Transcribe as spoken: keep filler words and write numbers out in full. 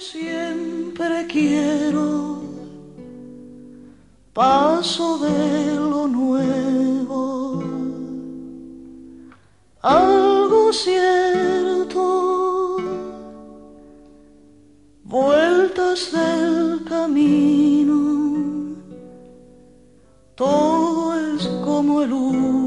siempre quiero, paso de lo nuevo, algo cierto, vueltas del camino, todo es como el humo